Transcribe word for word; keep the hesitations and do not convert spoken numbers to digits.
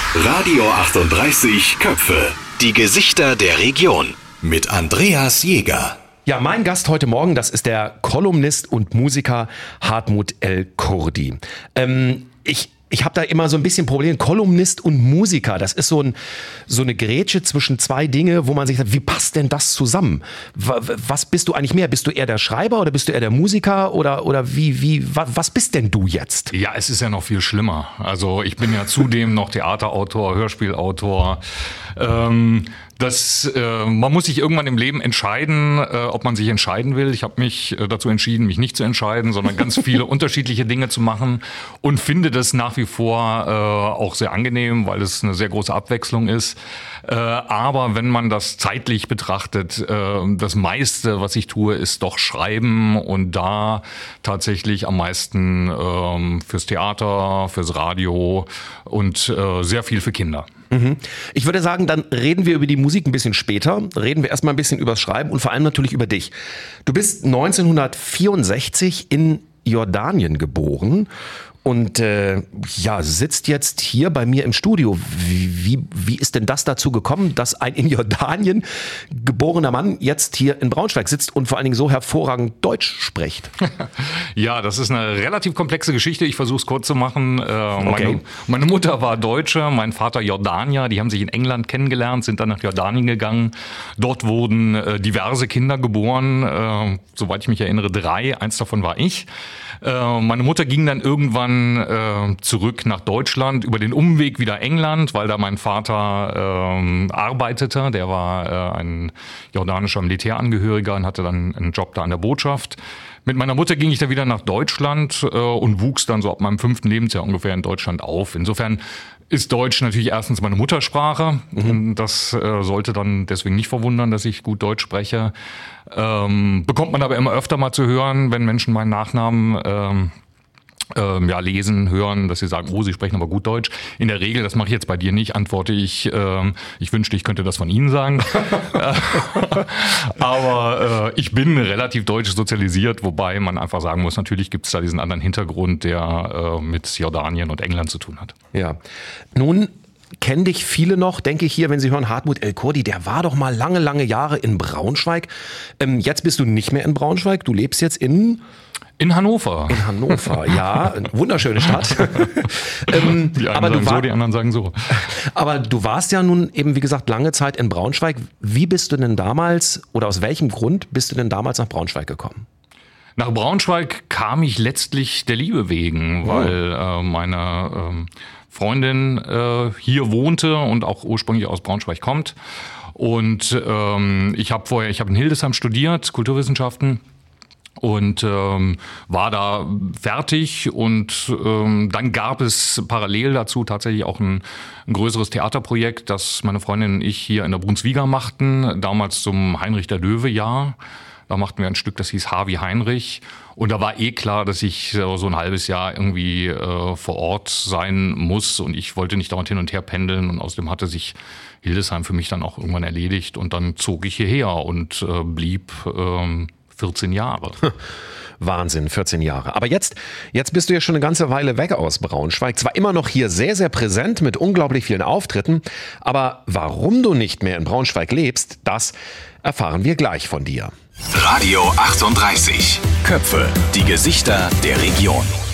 Radio achtunddreißig Köpfe. Die Gesichter der Region. Mit Andreas Jäger. Ja, mein Gast heute Morgen, das ist der Kolumnist und Musiker Hartmut El-Kurdi. Ähm, ich ich habe da immer so ein bisschen Problem. Kolumnist und Musiker, das ist so, ein, so eine Grätsche zwischen zwei Dinge, wo man sich sagt, wie passt denn das zusammen? Was bist du eigentlich mehr? Bist du eher der Schreiber oder bist du eher der Musiker? Oder, oder wie, wie, was bist denn du jetzt? Ja, es ist ja noch viel schlimmer. Also ich bin ja zudem noch Theaterautor, Hörspielautor. Ähm, Das, äh, man muss sich irgendwann im Leben entscheiden, äh, ob man sich entscheiden will. Ich habe mich äh, dazu entschieden, mich nicht zu entscheiden, sondern ganz viele unterschiedliche Dinge zu machen und finde das nach wie vor äh, auch sehr angenehm, weil es eine sehr große Abwechslung ist. Äh, aber wenn man das zeitlich betrachtet, äh, das meiste, was ich tue, ist doch Schreiben und da tatsächlich am meisten äh, fürs Theater, fürs Radio und äh, sehr viel für Kinder. Ich würde sagen, dann reden wir über die Musik ein bisschen später, reden wir erstmal ein bisschen über das Schreiben und vor allem natürlich über dich. Du bist neunzehnhundertvierundsechzig in Jordanien geboren und äh, ja, sitzt jetzt hier bei mir im Studio. Wie, wie, wie ist denn das dazu gekommen, dass ein in Jordanien geborener Mann jetzt hier in Braunschweig sitzt und vor allen Dingen so hervorragend Deutsch spricht? Ja, das ist eine relativ komplexe Geschichte. Ich versuche es kurz zu machen. Äh, Okay. meine, meine Mutter war Deutsche, mein Vater Jordanier. Die haben sich in England kennengelernt, sind dann nach Jordanien gegangen. Dort wurden äh, diverse Kinder geboren. Äh, soweit ich mich erinnere, drei. Eins davon war ich. Äh, meine Mutter ging dann irgendwann äh, zurück nach Deutschland, über den Umweg wieder England, weil da mein Vater äh, arbeitete. Der war äh, ein jordanischer Militärangehöriger und hatte dann einen Job da an der Botschaft. Mit meiner Mutter ging ich dann wieder nach Deutschland äh, und wuchs dann so ab meinem fünften Lebensjahr ungefähr in Deutschland auf. Insofern ist Deutsch natürlich erstens meine Muttersprache. Mhm. Das äh, sollte dann deswegen nicht verwundern, dass ich gut Deutsch spreche. Ähm, bekommt man aber immer öfter mal zu hören, wenn Menschen meinen Nachnamen ähm, ähm, ja, lesen, hören, dass sie sagen, oh, sie sprechen aber gut Deutsch. In der Regel, das mache ich jetzt bei dir nicht, antworte ich, ähm, ich wünschte, ich könnte das von Ihnen sagen. Aber äh, ich bin relativ deutsch sozialisiert, wobei man einfach sagen muss, natürlich gibt es da diesen anderen Hintergrund, der äh, mit Jordanien und England zu tun hat. Ja, nun kennen dich viele noch, denke ich hier, wenn sie hören, Hartmut El-Kurdi, der war doch mal lange, lange Jahre in Braunschweig. Ähm, jetzt bist du nicht mehr in Braunschweig, du lebst jetzt in... In Hannover. In Hannover, ja, eine wunderschöne Stadt. ähm, Die einen aber sagen du war, so, die anderen sagen so. Aber du warst ja nun eben, wie gesagt, lange Zeit in Braunschweig. Wie bist du denn damals oder aus welchem Grund bist du denn damals nach Braunschweig gekommen? Nach Braunschweig kam ich letztlich der Liebe wegen, Oh. weil äh, meine ähm, Freundin äh, hier wohnte und auch ursprünglich aus Braunschweig kommt. Und ähm, ich habe vorher, ich habe in Hildesheim studiert, Kulturwissenschaften. Und ähm, war da fertig und ähm, dann gab es parallel dazu tatsächlich auch ein, ein größeres Theaterprojekt, das meine Freundin und ich hier in der Brunswiga machten, damals zum Heinrich der Löwe-Jahr. Da machten wir ein Stück, das hieß H wie Heinrich. Und da war eh klar, dass ich so ein halbes Jahr irgendwie äh, vor Ort sein muss. Und ich wollte nicht dauernd hin und her pendeln. Und außerdem hatte sich Hildesheim für mich dann auch irgendwann erledigt. Und dann zog ich hierher und äh, blieb ähm, vierzehn Jahre. Wahnsinn, vierzehn Jahre. Aber jetzt, jetzt bist du ja schon eine ganze Weile weg aus Braunschweig. Zwar immer noch hier sehr, sehr präsent mit unglaublich vielen Auftritten, aber warum du nicht mehr in Braunschweig lebst, das erfahren wir gleich von dir. Radio achtunddreißig Köpfe. Die Gesichter der Region.